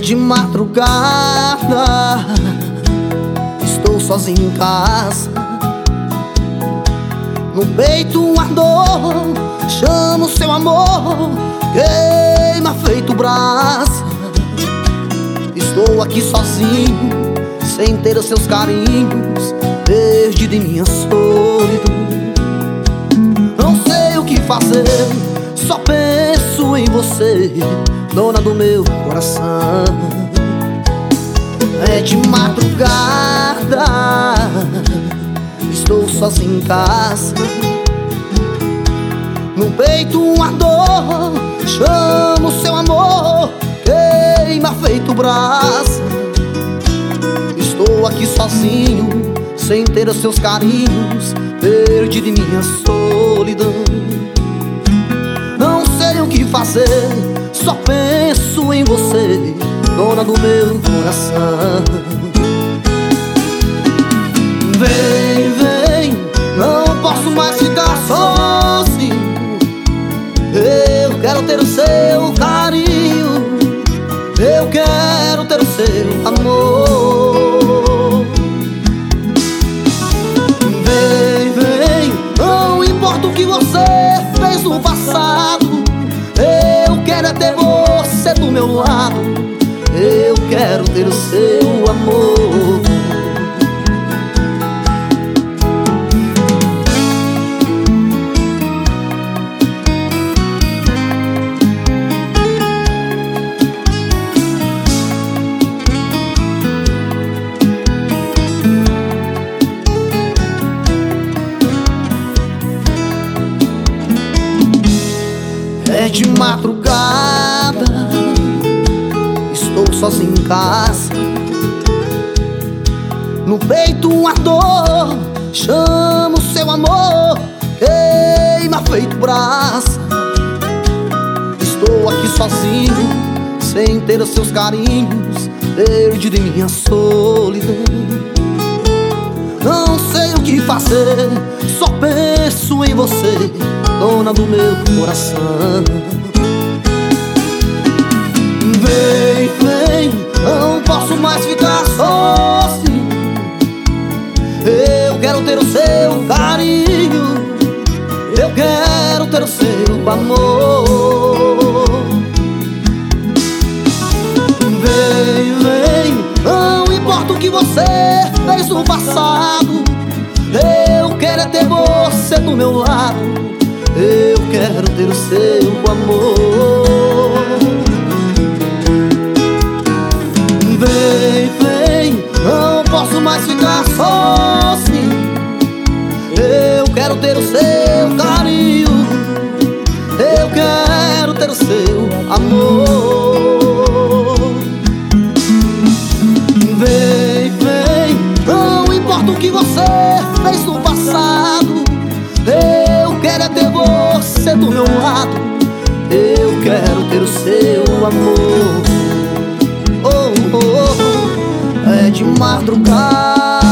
de madrugada, estou sozinho em casa. No peito uma dor, chamo seu amor, queima feito brasa. Estou aqui sozinho, sem ter os seus carinhos, perdido em minha solidão. Não sei o que fazer, só penso em você, dona do meu coração. É de madrugada, estou sozinho em casa. No peito uma dor, chamo seu amor, queima feito brasa. Estou aqui sozinho, sem ter os seus carinhos, perdido em minha solidão. Não sei o que fazer, só penso em você, dona do meu coração. Vem, vem, não posso mais ficar sozinho. Eu quero ter o seu carinho, eu quero ter o seu amor. Vem, vem, não importa o que você fez no passado, eu quero é ter você do meu lado, eu quero ter o seu amor. É de madrugada, estou sozinho em casa. No peito uma dor, chamo seu amor, queima feito brasa. Estou aqui sozinho, sem ter os seus carinhos, perdido em minha solidão. Não sei o que fazer, só penso em você, dona do meu coração. Vem, vem, não posso mais ficar sozinho. Eu quero ter o seu carinho, eu quero ter o seu amor. Vem, vem, não importa o que você fez no passado, eu quero é ter você do meu lado, eu quero ter o seu amor. Vem, vem, não posso mais ficar sozinho. Eu quero ter o seu carinho, eu quero ter o seu amor. Vem, vem, não importa o que você fez no passado, eu quero é ter você do meu lado, eu quero ter o seu amor. Oh, oh, oh, é de madrugada.